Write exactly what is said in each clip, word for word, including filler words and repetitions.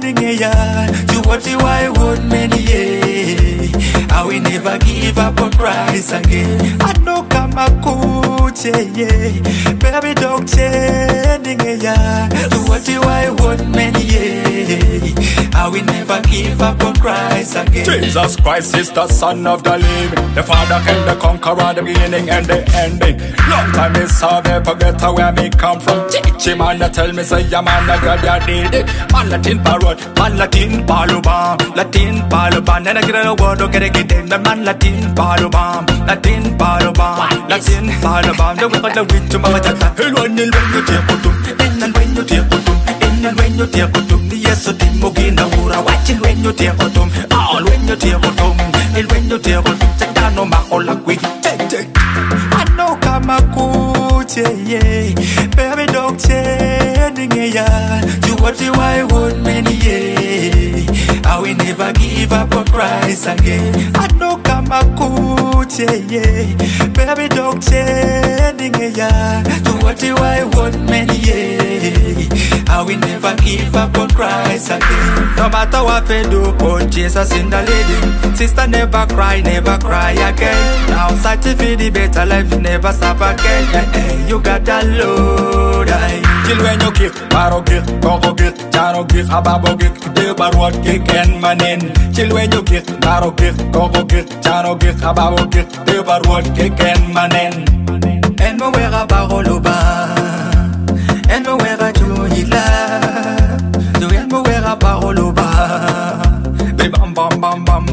ningeya. You what you I want many yeah. I will never give up on Christ again. I know kama kuche yeah. Baby don't ningeya. You what you I want many yeah. I will never give up on Christ again. Jesus Christ is the Son of the living, the Father and the Conqueror, the beginning and the ending. Long time is so they forget where me come from. Teach him and tell me say yeah man I got ya did it. Man Latin parrot, man Latin palubam, Latin palubam. Then I get a word to get a get in. Man Latin palubam, Latin palubam, Latin palubam. The way the witch to my tata. Hey when you when you take autumn, and when you take autumn, and when you take autumn. Yes, so Timogina Wura watching when you take autumn, all when you take autumn, and when you take autumn. Check down on my all like we take take. I know kama kuche yeah, baby don't change yeah. You what you I want many yeah. I will never give up on Christ again. I know kama kuche yeah, baby don't change yeah. You what you I want many yeah. I will never give up on Christ again. No matter what I do, put Jesus in the leading. Sister never cry, never cry again. Now searching for the better life, never stop again. Hey, hey, you got that load. Kill when you kick, baro kick, coco kick, charo kick, ababo kick, de barwat kick and manin. Kill when you kick, baro kick, coco kick, charo kick, ababo kick, de barwat kick and manin. And mo wera baroloba, and mo wera juhila, do and mo wera baroloba, be bam bam bam bam.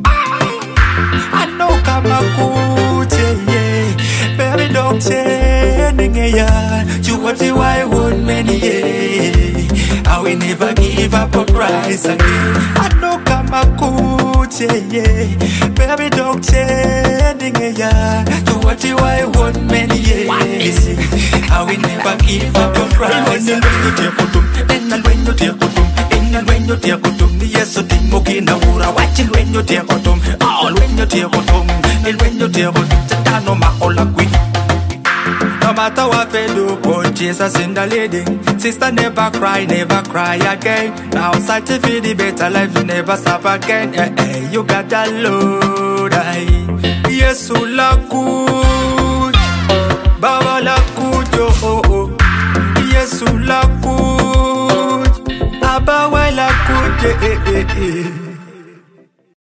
I know kamakuche yeah, baby don't change yeah. You what you I want many yeah. I will never give up on Christ again. I know kamakuche yeah, baby don't change yeah. You what you I want many yeah. I will never give up on Christ again. And when you take autumn, and when you take autumn, yes so Timogina Wura watching when you take autumn, all when you take autumn, and when you take autumn, check down on my all like we. No matter what I do, put Jesus in the leading. Sister never cry, never cry again. Now searching for the better life, you never stop again. Hey, hey, you got that load. Yesu lakuj, Baba lakuj, oh oh. Yesu lakuj, Abba wa lakuj, eh eh eh.